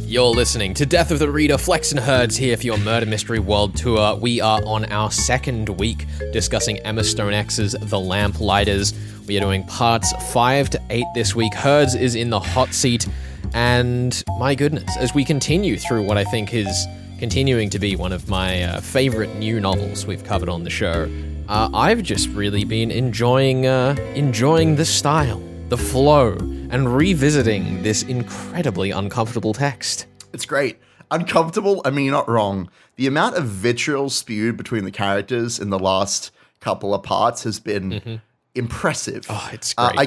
You're listening to Death of the Reader. Flex and Herds here for your Murder Mystery World Tour. We are on our second week discussing Emma Stone X's The Lamplighters. We are doing parts 5 to 8 this week. Herds is in the hot seat, and my goodness, as we continue through what I think is continuing to be one of my favorite new novels we've covered on the show, I've just really been enjoying the style, the flow, and revisiting this incredibly uncomfortable text. It's great. Uncomfortable, I mean, you're not wrong. The amount of vitriol spewed between the characters in the last couple of parts has been impressive. Oh, it's great.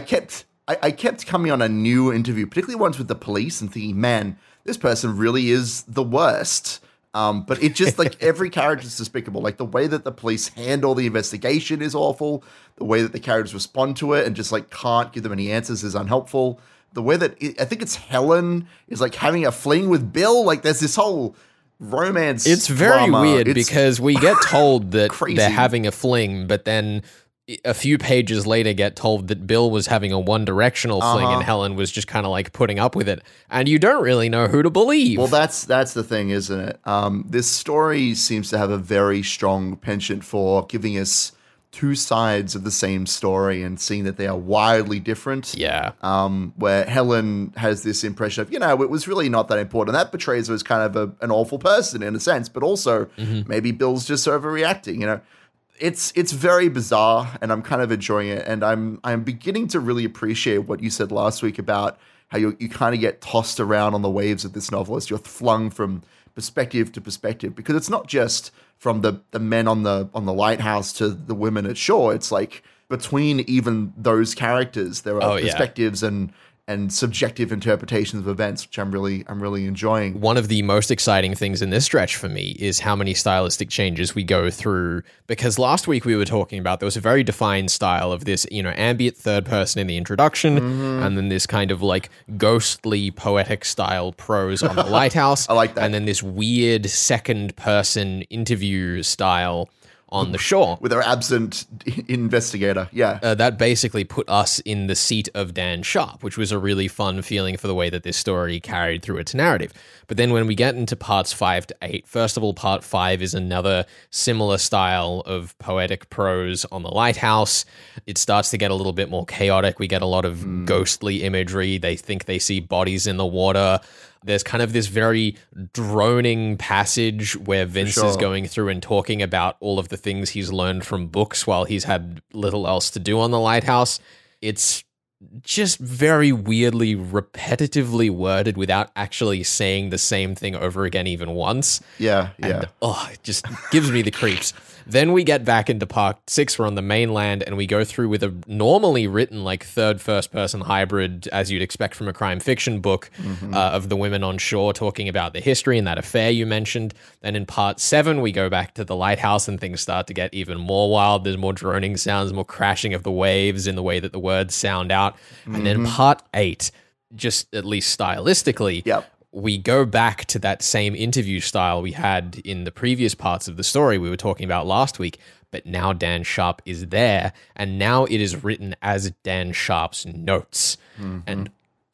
I kept coming on a new interview, particularly ones with the police, and thinking, man, this person really is the worst. But it just, like, every character is despicable. Like, the way that the police handle the investigation is awful. The way that the characters respond to it and just, like, can't give them any answers is unhelpful. The way that, I think it's Helen is, like, having a fling with Bill. Like, there's this whole romance It's very drama. weird because we get told that crazy. they're having a fling, but then a few pages later get told that Bill was having a one-directional fling and Helen was just kind of like putting up with it. And you don't really know who to believe. Well, that's the thing, isn't it? This story seems to have a very strong penchant for giving us two sides of the same story and seeing that they are wildly different. Yeah. Where Helen has this impression of, it was really not that important. That betrays her as kind of an awful person in a sense, but also maybe Bill's just overreacting, It's very bizarre, and I'm kind of enjoying it. And I'm beginning to really appreciate what you said last week about how you kind of get tossed around on the waves of this novelist. You're flung from perspective to perspective, because it's not just from the men on the lighthouse to the women at shore. It's like between even those characters, there are perspectives and subjective interpretations of events, which I'm really enjoying. One of the most exciting things in this stretch for me is how many stylistic changes we go through, because last week we were talking about there was a very defined style of this, ambient third person in the introduction, and then this kind of like ghostly poetic style prose on the lighthouse. I like that. And then this weird second person interview style on the shore. With our absent investigator, yeah. That basically put us in the seat of Dan Sharp, which was a really fun feeling for the way that this story carried through its narrative. But then when we get into parts 5 to 8, first of all, part 5 is another similar style of poetic prose on the lighthouse. It starts to get a little bit more chaotic. We get a lot of ghostly imagery. They think they see bodies in the water. There's kind of this very droning passage where Vince is going through and talking about all of the things he's learned from books while he's had little else to do on the lighthouse. It's just very weirdly, repetitively worded without actually saying the same thing over again even once. Yeah. And, it just gives me the creeps. Then we get back into part 6. We're on the mainland, and we go through with a normally written like third first person hybrid, as you'd expect from a crime fiction book, of the women on shore talking about the history and that affair you mentioned. Then in part 7, we go back to the lighthouse and things start to get even more wild. There's more droning sounds, more crashing of the waves in the way that the words sound out. And then part 8, just at least stylistically, we go back to that same interview style we had in the previous parts of the story we were talking about last week, but now Dan Sharp is there, and now it is written as Dan Sharp's notes. And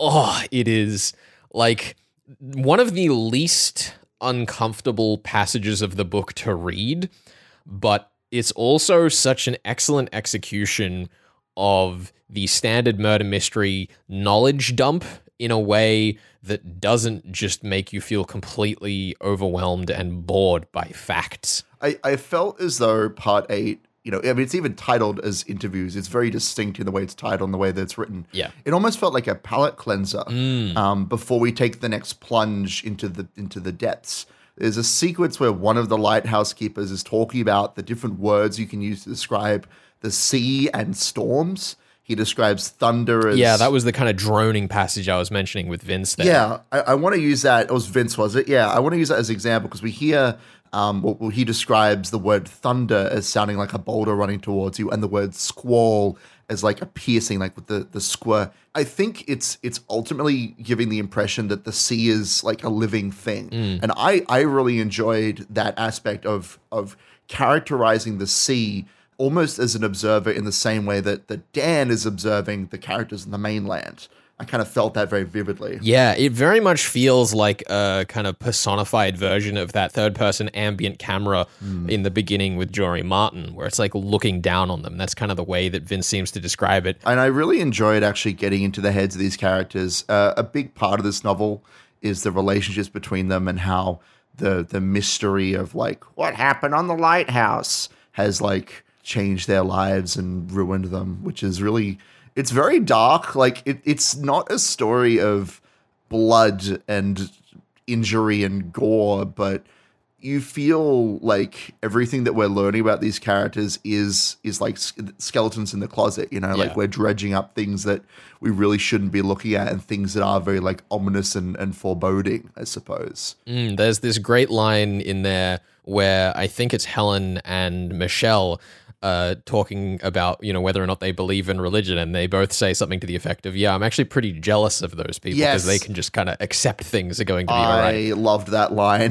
it is like one of the least uncomfortable passages of the book to read, but it's also such an excellent execution of the standard murder mystery knowledge dump in a way that doesn't just make you feel completely overwhelmed and bored by facts. I felt as though part 8, it's even titled as interviews. It's very distinct in the way it's titled and the way that it's written. Yeah. It almost felt like a palate cleanser before we take the next plunge into the depths. There's a sequence where one of the lighthouse keepers is talking about the different words you can use to describe the sea and storms. He describes thunder as... Yeah, that was the kind of droning passage I was mentioning with Vince there. Yeah, I want to use that. It was Vince, was it? Yeah, I want to use that as an example because we hear... he describes the word thunder as sounding like a boulder running towards you, and the word squall as like a piercing, like with the squir. I think it's ultimately giving the impression that the sea is like a living thing. And I really enjoyed that aspect of characterizing the sea almost as an observer in the same way that Dan is observing the characters in the mainland. I kind of felt that very vividly. Yeah, it very much feels like a kind of personified version of that third-person ambient camera in the beginning with Jory Martin, where it's like looking down on them. That's kind of the way that Vince seems to describe it. And I really enjoyed actually getting into the heads of these characters. A big part of this novel is the relationships between them and how the mystery of like what happened on the lighthouse has like changed their lives and ruined them, which is really... It's very dark. Like it's not a story of blood and injury and gore, but you feel like everything that we're learning about these characters is like skeletons in the closet, you know, like we're dredging up things that we really shouldn't be looking at and things that are very like ominous and foreboding, I suppose. There's this great line in there where I think it's Helen and Michelle talking about, you know, whether or not they believe in religion, and they both say something to the effect of, I'm actually pretty jealous of those people because they can just kind of accept things are going to be all right. I loved that line.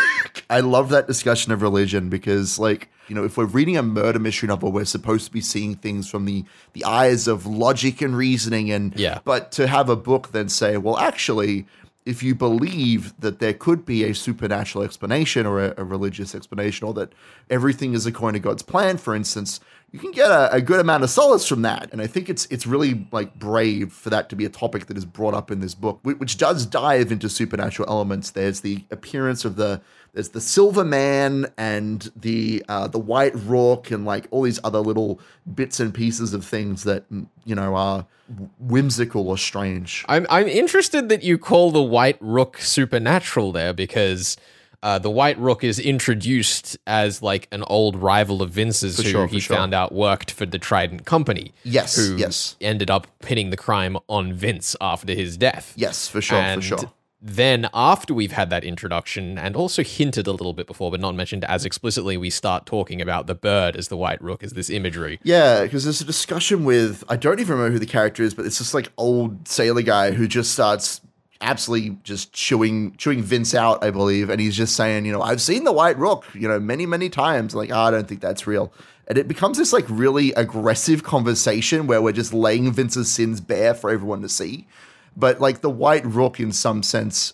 I love that discussion of religion because, like, you know, if we're reading a murder mystery novel, we're supposed to be seeing things from the eyes of logic and reasoning, and but to have a book then say, well, actually, if you believe that there could be a supernatural explanation or a religious explanation, or that everything is according to God's plan, for instance, you can get a good amount of solace from that. And I think it's really like brave for that to be a topic that is brought up in this book, which does dive into supernatural elements. There's the appearance of there's the Silver Man and the White Rook and like all these other little bits and pieces of things that, you know, are whimsical or strange. I'm interested that you call the White Rook supernatural there, because the White Rook is introduced as like an old rival of Vince's who he found out worked for the Trident Company. Who ended up pinning the crime on Vince after his death. Yes, for sure. Then after we've had that introduction, and also hinted a little bit before, but not mentioned as explicitly, we start talking about the bird as the White Rook, as this imagery. Yeah, because there's a discussion with, I don't even remember who the character is, but it's this like old sailor guy who just starts absolutely just chewing Vince out, I believe. And he's just saying, you know, I've seen the White Rook, you know, many, many times. Like, I don't think that's real. And it becomes this like really aggressive conversation where we're just laying Vince's sins bare for everyone to see. But like the White Rook, in some sense,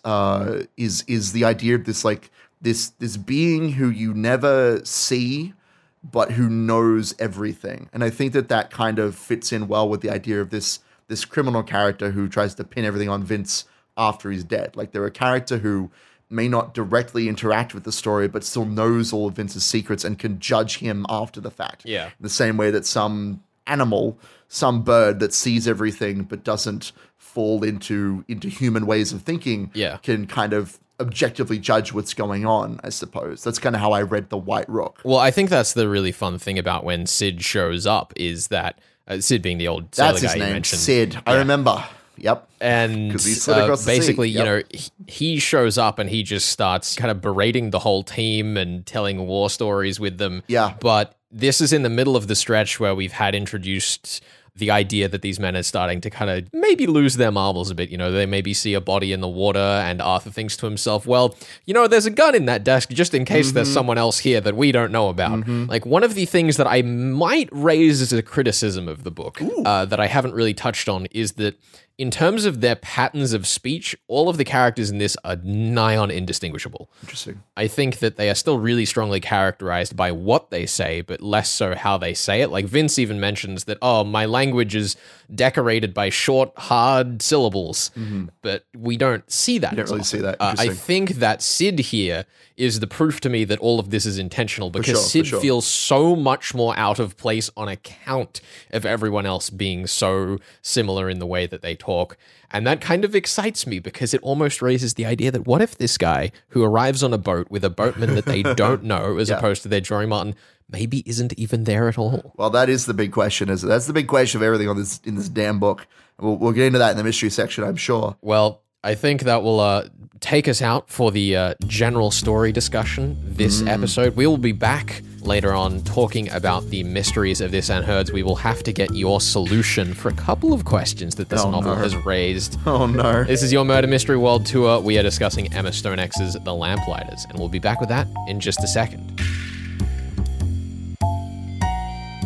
is the idea of this like this being who you never see, but who knows everything. And I think that kind of fits in well with the idea of this criminal character who tries to pin everything on Vince after he's dead. Like they're a character who may not directly interact with the story, but still knows all of Vince's secrets and can judge him after the fact. Yeah, the same way that some animal, some bird that sees everything but doesn't fall into human ways of thinking can kind of objectively judge what's going on, I suppose. That's kind of how I read the White Rook. Well, I think that's the really fun thing about when Sid shows up is that, Sid being the old sailor guy you mentioned. Sid, I remember. Yep. And basically, you know, he shows up and he just starts kind of berating the whole team and telling war stories with them. Yeah. But this is in the middle of the stretch where we've had introduced the idea that these men are starting to kind of maybe lose their marbles a bit. You know, they maybe see a body in the water and Arthur thinks to himself, well, you know, there's a gun in that desk just in case there's someone else here that we don't know about. Like one of the things that I might raise as a criticism of the book that I haven't really touched on is that in terms of their patterns of speech, all of the characters in this are nigh on indistinguishable. Interesting. I think that they are still really strongly characterized by what they say, but less so how they say it. Like Vince even mentions that, oh, my language is decorated by short, hard syllables, but we don't see that. You don't really see that. I think that Sid here is the proof to me that all of this is intentional, because Sid feels so much more out of place on account of everyone else being so similar in the way that they talk. And that kind of excites me, because it almost raises the idea that what if this guy who arrives on a boat with a boatman that they don't know, as opposed to their Jory Martin, maybe isn't even there at all? Well, that is the big question, isn't it? That's the big question of everything on this in this damn book. We'll get into that in the mystery section, I'm sure. Well, I think that will take us out for the general story discussion this episode. We will be back later on talking about the mysteries of this and Herds. We will have to get your solution for a couple of questions that this novel has raised. Oh no. This is your Murder Mystery World Tour. We are discussing Emma Stone X's The Lamplighters, and we'll be back with that in just a second.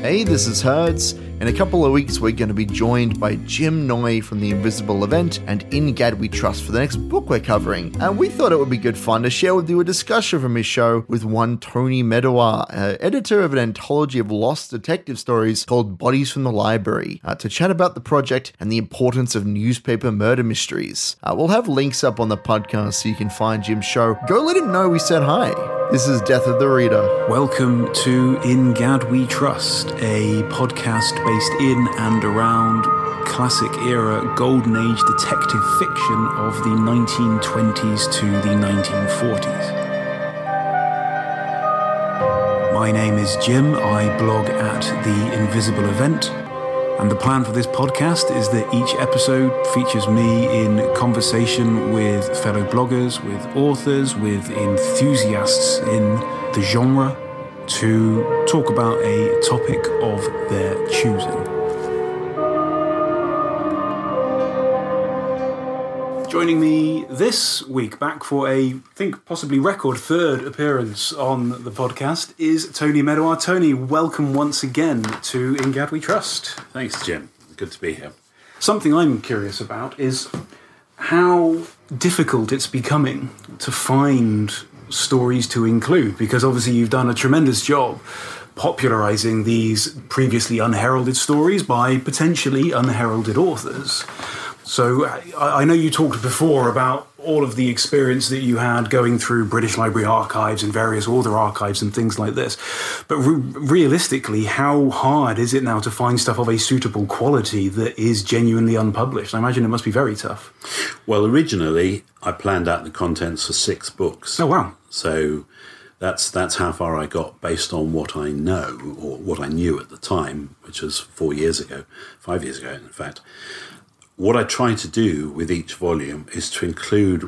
Hey, this is Herds. In a couple of weeks, we're going to be joined by Jim Noy from The Invisible Event and In Gad We Trust for the next book we're covering. And we thought it would be good fun to share with you a discussion from his show with one Tony Medawar, editor of an anthology of lost detective stories called Bodies from the Library, to chat about the project and the importance of newspaper murder mysteries. We'll have links up on the podcast so you can find Jim's show. Go let him know we said hi. This is Death of the Reader. Welcome to In Gad We Trust, a podcast based in and around classic era golden age detective fiction of the 1920s to the 1940s. My name is Jim. I blog at The Invisible Event. And the plan for this podcast is that each episode features me in conversation with fellow bloggers, with authors, with enthusiasts in the genre to talk about a topic of their choosing. Joining me this week, back for I think possibly record third appearance on the podcast, is Tony Medawar. Tony, welcome once again to In Gad We Trust. Thanks, Jim. Good to be here. Something I'm curious about is how difficult it's becoming to find stories to include, because obviously you've done a tremendous job popularizing these previously unheralded stories by potentially unheralded authors. So I know you talked before about all of the experience that you had going through British Library archives and various author archives and things like this. But realistically, how hard is it now to find stuff of a suitable quality that is genuinely unpublished? I imagine it must be very tough. Well, originally, I planned out the contents for 6 books. Oh, wow. So that's how far I got based on what I know, or what I knew at the time, which was 5 years ago, in fact. What I try to do with each volume is to include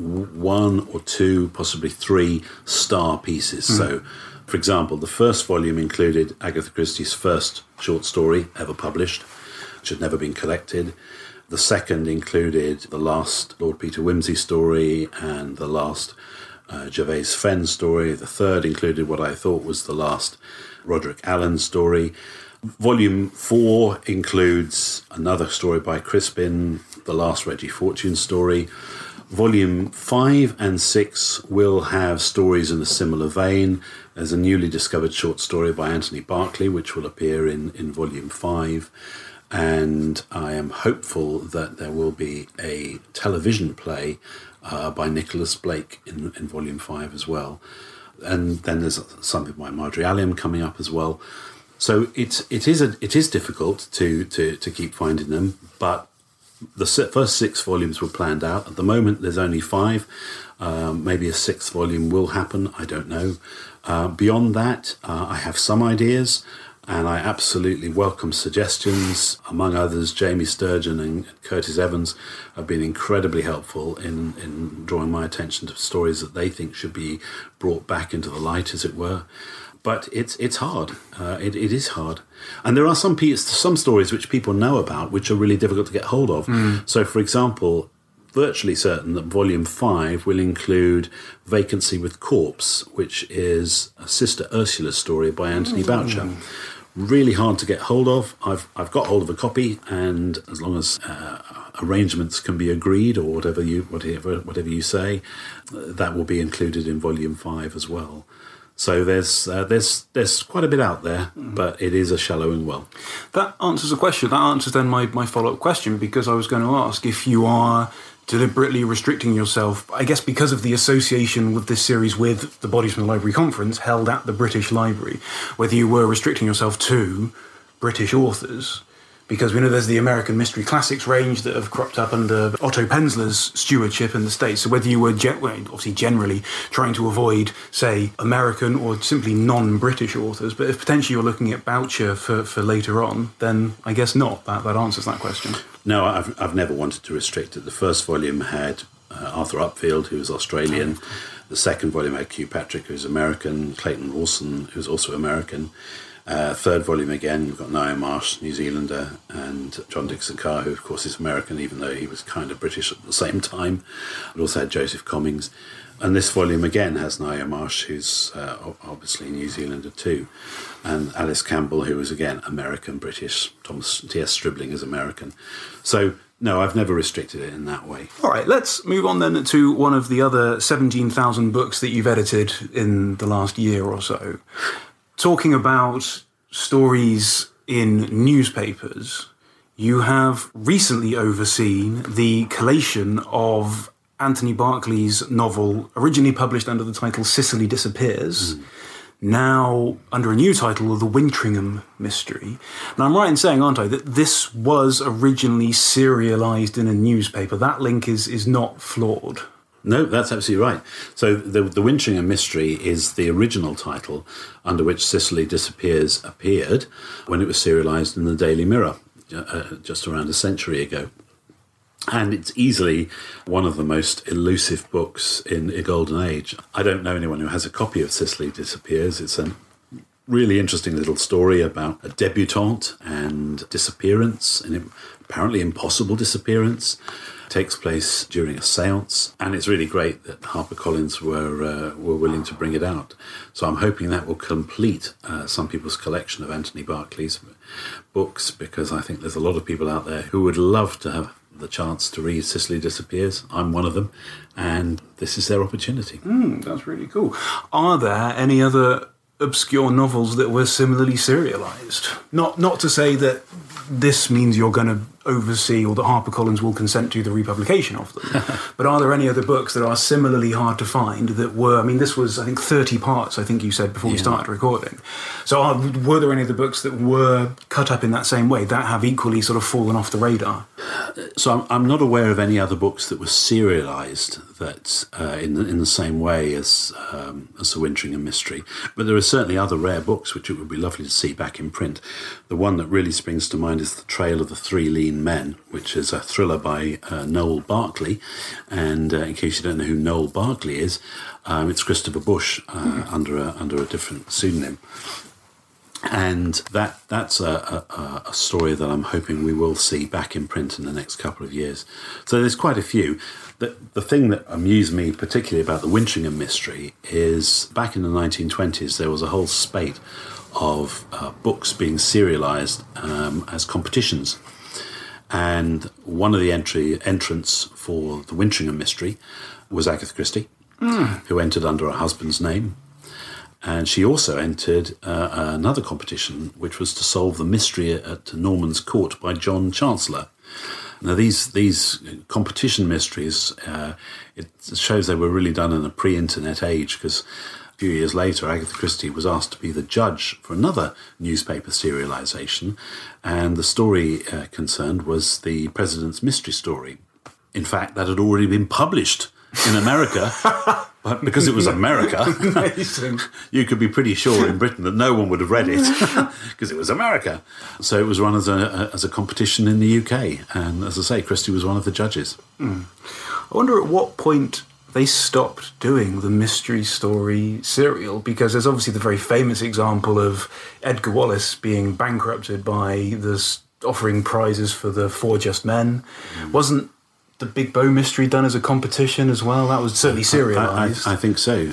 1 or 2, possibly 3 star pieces. So, for example, the first volume included Agatha Christie's first short story ever published, which had never been collected. The second included the last Lord Peter Wimsey story and the last Gervase Fenn story. The third included what I thought was the last Roderick Allen story. Volume 4 includes another story by Crispin, the last Reggie Fortune story. Volume 5 and 6 will have stories in a similar vein. There's a newly discovered short story by Anthony Berkeley, which will appear in Volume 5. And I am hopeful that there will be a television play by Nicholas Blake in Volume 5 as well. And then there's something by Marjorie Alliam coming up as well. So it is difficult to keep finding them, but the first 6 volumes were planned out. At the moment, there's only 5. Maybe a 6th volume will happen. I don't know. Beyond that, I have some ideas, and I absolutely welcome suggestions. Among others, Jamie Sturgeon and Curtis Evans have been incredibly helpful in drawing my attention to stories that they think should be brought back into the light, as it were. But it's hard. It is hard. And there are some stories which people know about which are really difficult to get hold of. So, for example, virtually certain that Volume 5 will include Vacancy with Corpse, which is a Sister Ursula story by Anthony Boucher. Really hard to get hold of. I've got hold of a copy, and as long as arrangements can be agreed, or whatever you say, that will be included in Volume 5 as well. So there's quite a bit out there, but it is a shallowing well. That answers a question. That answers then my follow-up question, because I was going to ask if you are deliberately restricting yourself, I guess because of the association with this series with the Bodies from the Library conference held at the British Library, whether you were restricting yourself to British authors. Because we know there's the American Mystery Classics range that have cropped up under Otto Penzler's stewardship in the States. So whether you were obviously generally trying to avoid, say, American or simply non-British authors, but if potentially you're looking at Boucher for later on, then I guess not. That answers that question. No, I've never wanted to restrict it. The first volume had Arthur Upfield, who was Australian. The second volume had Q Patrick, who's American. Clayton Rawson, who's also American. Third volume again, we've got Niall Marsh, New Zealander, and John Dixon Carr, who of course is American, even though he was kind of British at the same time. It also had Joseph Commings. And this volume again has Niall Marsh, who's obviously New Zealander too, and Alice Campbell, who was again American-British. Thomas T.S. Stribling is American. So, no, I've never restricted it in that way. All right, let's move on then to one of the other 17,000 books that you've edited in the last year or so. Talking about stories in newspapers, you have recently overseen the collation of Anthony Berkeley's novel, originally published under the title Cicely Disappears, now under a new title of The Wintringham Mystery. Now, I'm right in saying, aren't I, that this was originally serialised in a newspaper. That link is not flawed. No, that's absolutely right. So the Wintringham Mystery is the original title under which Cicely Disappears appeared when it was serialised in the Daily Mirror just around a century ago. And it's easily one of the most elusive books in a golden age. I don't know anyone who has a copy of Cicely Disappears. It's a really interesting little story about a debutante and disappearance, an apparently impossible disappearance. It takes place during a séance, and it's really great that HarperCollins were willing to bring it out. So I'm hoping that will complete some people's collection of Anthony Berkeley's books, because I think there's a lot of people out there who would love to have the chance to read Cicely Disappears. I'm one of them, and this is their opportunity. That's really cool. Are there any other obscure novels that were similarly serialised? Not to say that this means you're going to oversee or that HarperCollins will consent to the republication of them, but are there any other books that are similarly hard to find that were, I mean, this was, I think, 30 parts, I think you said before we started recording. So were there any of the books that were cut up in that same way that have equally sort of fallen off the radar? So I'm not aware of any other books that were serialised that in the same way as The Wintringham Mystery, but there are certainly other rare books which it would be lovely to see back in print. The one that really springs to mind is The Trail of the Three Lean Men, which is a thriller by Noel Barkley. And in case you don't know who Noel Barkley is, it's Christopher Bush under a different pseudonym. And that's a story that I'm hoping we will see back in print in the next couple of years. So there's quite a few. The thing that amused me particularly about the Wintringham Mystery is back in the 1920s there was a whole spate of books being serialised as competitions. And one of the entrants for the Wintringham Mystery was Agatha Christie, who entered under her husband's name. And she also entered another competition, which was to solve the mystery at Norman's Court by John Chancellor. Now, these competition mysteries, it shows they were really done in a pre-internet age, because a few years later, Agatha Christie was asked to be the judge for another newspaper serialisation, and the story concerned was the President's Mystery Story. In fact, that had already been published in America, but because it was America, you could be pretty sure in Britain that no one would have read it because it was America. So it was run as a competition in the UK, and as I say, Christie was one of the judges. I wonder at what point they stopped doing the mystery story serial, because there's obviously the very famous example of Edgar Wallace being bankrupted by this offering prizes for the Four Just Men. Wasn't the Big Bow Mystery done as a competition as well? That was certainly serialised. I think so.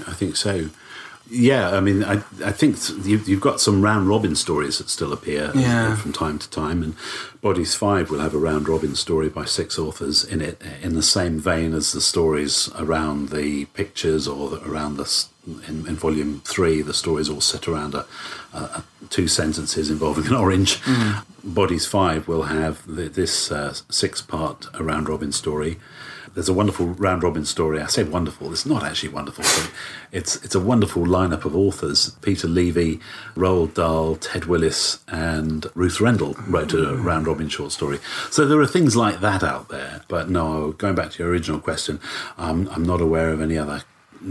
Yeah, I mean, I think you've got some round robin stories that still appear from time to time, and Bodies 5 will have a round robin story by 6 authors in it, in the same vein as the stories around the pictures or around in volume 3, the stories all set around two sentences involving an orange. Bodies 5 will have this 6-part round robin story. There's a wonderful round robin story. I say wonderful, it's not actually wonderful, but it's a wonderful lineup of authors. Peter Levy, Roald Dahl, Ted Willis, and Ruth Rendell wrote a round robin short story. So there are things like that out there. But no, going back to your original question, I'm not aware of any other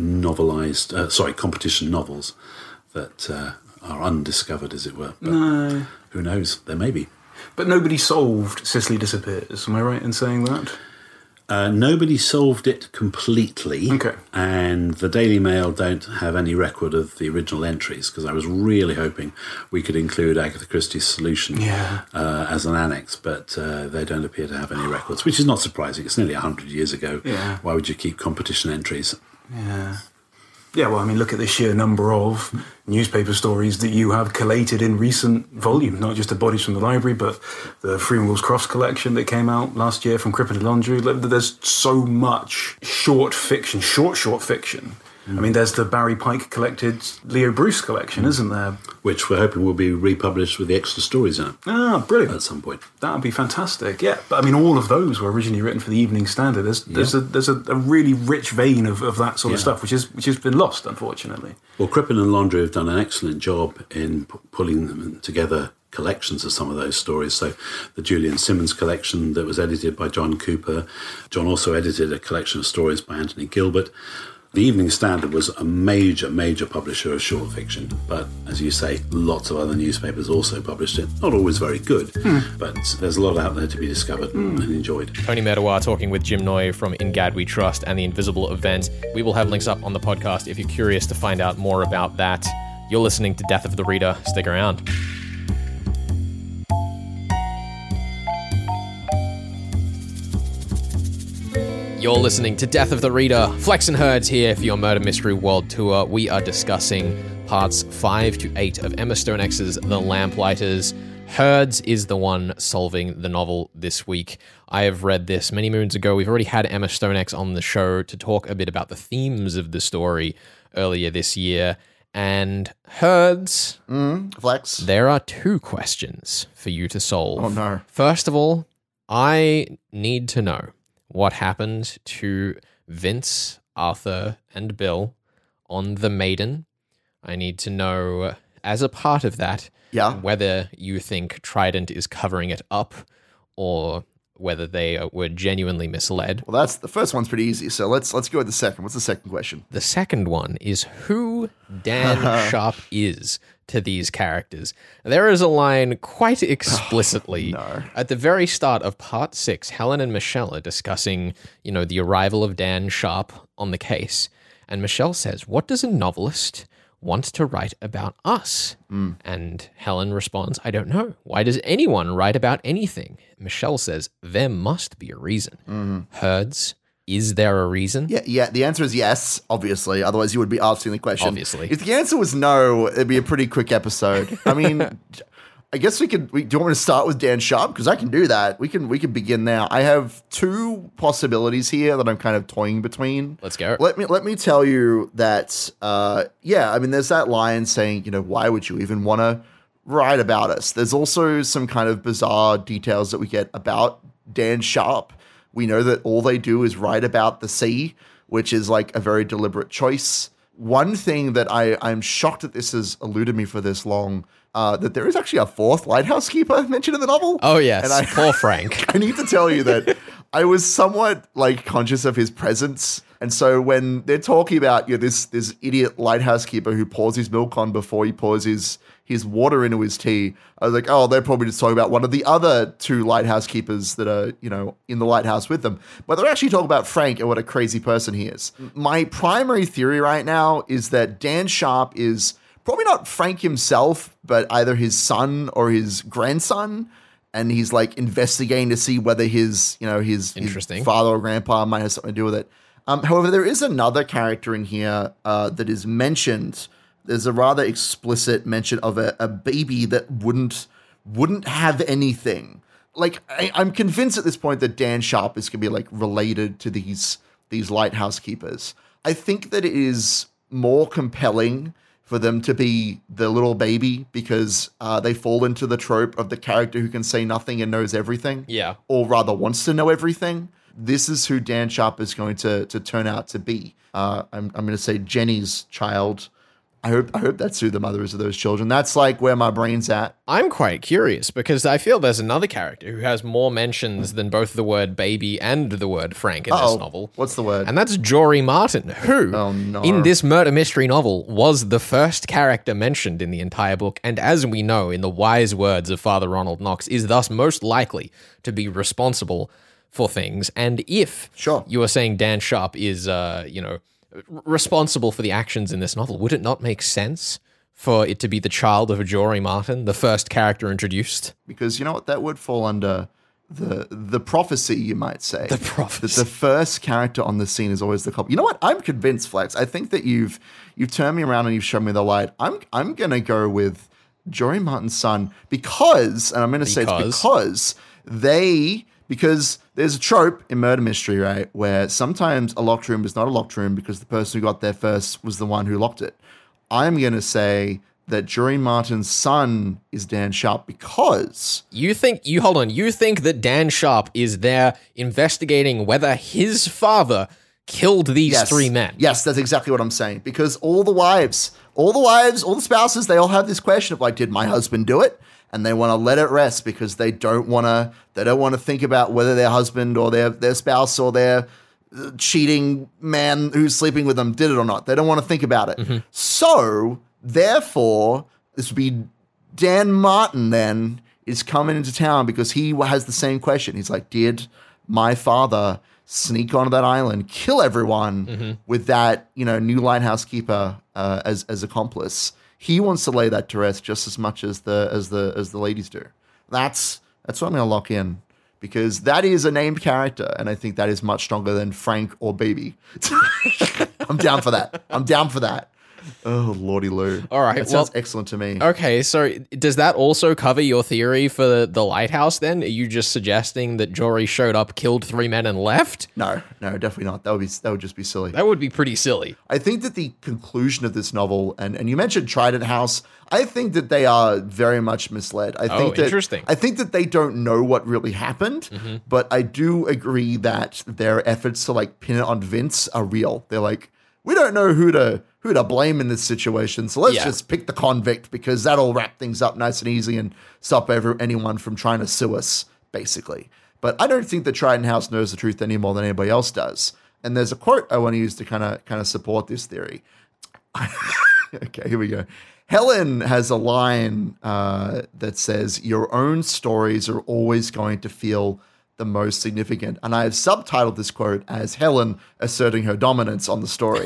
competition novels that are undiscovered, as it were. But no. Who knows? There may be. But nobody solved Cicely Disappears. Am I right in saying that? Nobody solved it completely. Okay. And the Daily Mail don't have any record of the original entries, because I was really hoping we could include Agatha Christie's solution as an annex, but they don't appear to have any records, which is not surprising. It's nearly 100 years ago. Yeah. Why would you keep competition entries? Yeah. Yeah, well, I mean, look at the sheer number of newspaper stories that you have collated in recent volumes, not just the Bodies from the Library, but the Freeman Wills Crofts collection that came out last year from Crippen and Laundrie. There's so much short fiction, short fiction. I mean, there's the Barry Pike collected Leo Bruce collection, isn't there? Which we're hoping will be republished with the extra stories in it. Ah, brilliant. At some point. That would be fantastic. Yeah, but I mean, all of those were originally written for the Evening Standard. There's a really rich vein of that sort of stuff, which has been lost, unfortunately. Well, Crippen and Laundrie have done an excellent job in pulling them together collections of some of those stories. So the Julian Simmons collection that was edited by John Cooper. John also edited a collection of stories by Anthony Gilbert. The Evening Standard was a major publisher of short fiction, but as you say, lots of other newspapers also published it. Not always very good, but there's a lot out there to be discovered and enjoyed. Tony Merdoir talking with Jim Noy from In Gad We Trust and the Invisible Event. We will have links up on the podcast if you're curious to find out more about that. You're listening to Death of the Reader. Stick around. You're listening to Death of the Reader. Flex and Herds here for your Murder Mystery World Tour. We are discussing parts 5 to 8 of Emma Stonex's The Lamplighters. Herds is the one solving the novel this week. I have read this many moons ago. We've already had Emma Stonex on the show to talk a bit about the themes of the story earlier this year. And Herds, Flex. there are 2 questions for you to solve. Oh, no. First of all, I need to know what happened to Vince, Arthur, and Bill on The Maiden. I need to know, as a part of that, whether you think Trident is covering it up or whether they were genuinely misled. Well, that's the first one's pretty easy. So let's go with the second. What's the second question? The second one is who Dan Sharp is to these characters. There is a line quite explicitly at the very start of part 6. Helen and Michelle are discussing, the arrival of Dan Sharp on the case. And Michelle says, "What does a novelist want to write about us?" And Helen responds, "I don't know. Why does anyone write about anything?" Michelle says, "There must be a reason." Herds, is there a reason? Yeah. The answer is yes, obviously. Otherwise, you would be asking the question. Obviously. If the answer was no, it'd be a pretty quick episode. I mean, I guess we could. Do you want me to start with Dan Sharp? Because I can do that. We can begin now. I have 2 possibilities here that I'm kind of toying between. Let's go. Let me tell you that. I mean, there's that line saying, why would you even want to write about us? There's also some kind of bizarre details that we get about Dan Sharp. We know that all they do is write about the sea, which is like a very deliberate choice. One thing that I'm shocked that this has eluded me for this long, that there is actually a 4th lighthouse keeper mentioned in the novel. Oh, yes. And poor Frank. I need to tell you that I was somewhat conscious of his presence. And so when they're talking about this idiot lighthouse keeper who pours his milk on before he pours his water into his tea, I was like, oh, they're probably just talking about one of the other 2 lighthouse keepers that are, in the lighthouse with them. But they're actually talking about Frank and what a crazy person he is. My primary theory right now is that Dan Sharp is probably not Frank himself, but either his son or his grandson. And he's investigating to see whether his father or grandpa might have something to do with it. However, there is another character in here that is mentioned. There's a rather explicit mention of a baby that wouldn't have anything. I'm convinced at this point that Dan Sharp is going to be related to these lighthouse keepers. I think that it is more compelling for them to be the little baby because they fall into the trope of the character who can say nothing and knows everything. Yeah. Or rather wants to know everything. This is who Dan Sharp is going to turn out to be. I'm going to say Jenny's child. I hope that's who the mother is of those children. That's where my brain's at. I'm quite curious because I feel there's another character who has more mentions than both the word baby and the word Frank in this novel. What's the word? And that's Jory Martin, who, in this murder mystery novel, was the first character mentioned in the entire book, and as we know, in the wise words of Father Ronald Knox, is thus most likely to be responsible for things. And if Sure. you are saying Dan Sharp is, responsible for the actions in this novel, would it not make sense for it to be the child of Jory Martin, the first character introduced? Because you know what? That would fall under the prophecy, you might say. The prophecy. That the first character on the scene is always the cop. You know what? I'm convinced, Flex. I think that you've turned me around and you've shown me the light. I'm going to go with Jory Martin's son because, and I'm going to say it's because there's a trope in murder mystery, right, where sometimes a locked room is not a locked room because the person who got there first was the one who locked it. I'm going to say that Jory Martin's son is Dan Sharp because... You think that Dan Sharp is there investigating whether his father killed these three men? Yes, that's exactly what I'm saying. Because all the spouses, they all have this question of like, did my husband do it? And they want to let it rest because they don't want to think about whether their husband or their spouse or their cheating man who's sleeping with them did it or not. They don't want to think about it. Mm-hmm. So, therefore, this would be Dan Martin then is coming into town because he has the same question. He's like, did my father sneak onto that island, kill everyone with that, new lighthouse keeper as accomplice? He wants to lay that to rest just as much as the ladies do. That's what I'm going to lock in because that is a named character, and I think that is much stronger than Frank or Baby. I'm down for that. Oh, Lordy Lou. All right. That sounds excellent to me. Okay, so does that also cover your theory for the lighthouse then? Are you just suggesting that Jory showed up, killed 3 men, and left? No, definitely not. That would just be silly. That would be pretty silly. I think that the conclusion of this novel, and you mentioned Trident House, I think that they are very much misled. Interesting. I think that they don't know what really happened, but I do agree that their efforts to like pin it on Vince are real. They're like, we don't know who to blame in this situation, so let's just pick the convict because that'll wrap things up nice and easy and stop anyone from trying to sue us, basically. But I don't think that Trident House knows the truth any more than anybody else does. And there's a quote I want to use to kind of support this theory. Okay, here we go. Helen has a line that says, "Your own stories are always going to feel the most significant." And I have subtitled this quote as Helen asserting her dominance on the story.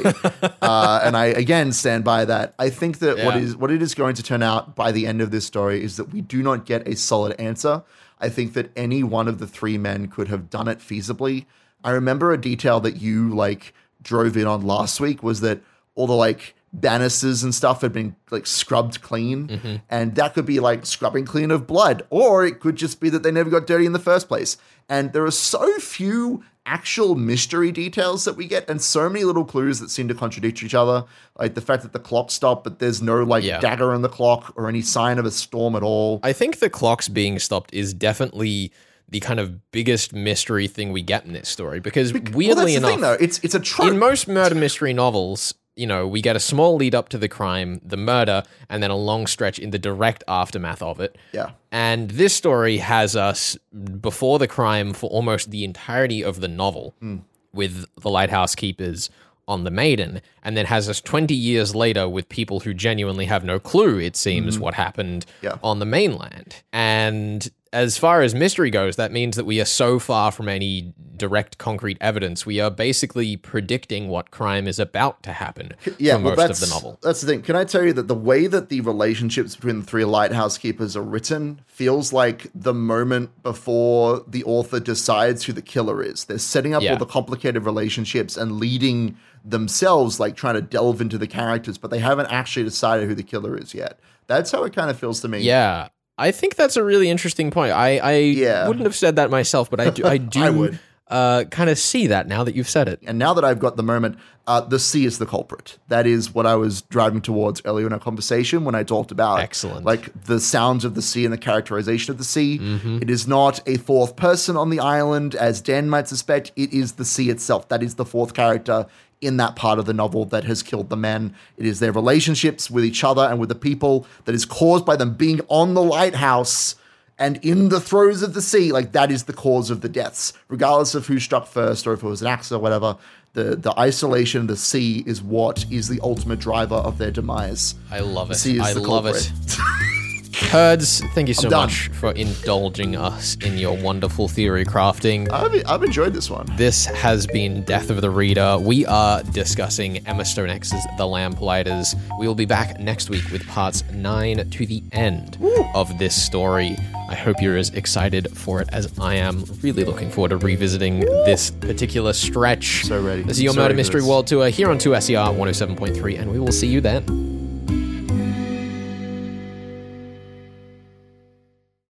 And I, again, stand by that. I think that what it is going to turn out by the end of this story is that we do not get a solid answer. I think that any one of the 3 men could have done it feasibly. I remember a detail that you drove in on last week was that all the banisters and stuff had been scrubbed clean, and that could be scrubbing clean of blood, or it could just be that they never got dirty in the first place. And there are so few actual mystery details that we get, and so many little clues that seem to contradict each other, like the fact that the clock stopped, but there's no dagger in the clock or any sign of a storm at all. I think the clocks being stopped is definitely the kind of biggest mystery thing we get in this story, because weirdly enough, thing, though. It's a trope. In most murder mystery novels, we get a small lead up to the crime, the murder, and then a long stretch in the direct aftermath of it. Yeah. And this story has us before the crime for almost the entirety of the novel, with the lighthouse keepers on the Maiden, and then has us 20 years later with people who genuinely have no clue, it seems, what happened on the mainland. And as far as mystery goes, that means that we are so far from any direct concrete evidence. We are basically predicting what crime is about to happen for most of the novel. That's the thing. Can I tell you that the way that the relationships between the 3 lighthouse keepers are written feels like the moment before the author decides who the killer is. They're setting up all the complicated relationships and leading themselves, trying to delve into the characters, but they haven't actually decided who the killer is yet. That's how it kind of feels to me. Yeah. I think that's a really interesting point. I wouldn't have said that myself, but I do I would. Kind of see that now that you've said it. And now that I've got the moment, the sea is the culprit. That is what I was driving towards earlier in our conversation when I talked about the sounds of the sea and the characterization of the sea. It is not a 4th person on the island, as Dan might suspect. It is the sea itself. That is the 4th character in that part of the novel that has killed the men. It is their relationships with each other and with the people that is caused by them being on the lighthouse and in the throes of the sea. That is the cause of the deaths, regardless of who struck first or if it was an accident or whatever. The isolation of the sea is what is the ultimate driver of their demise. I love it. The sea is the love culprit. it. Herds, thank you so done. much for indulging us in your wonderful theory crafting. I've enjoyed this one. This has been Death of the Reader. We are discussing Emma Stone X's The Lamplighters. We will be back next week with parts 9 to the end of this story. I hope you're as excited for it as I am. Really looking forward to revisiting this particular stretch. So ready. This is your So Murder ready for Mystery this. World Tour here on 2SER 107.3, and we will see you then.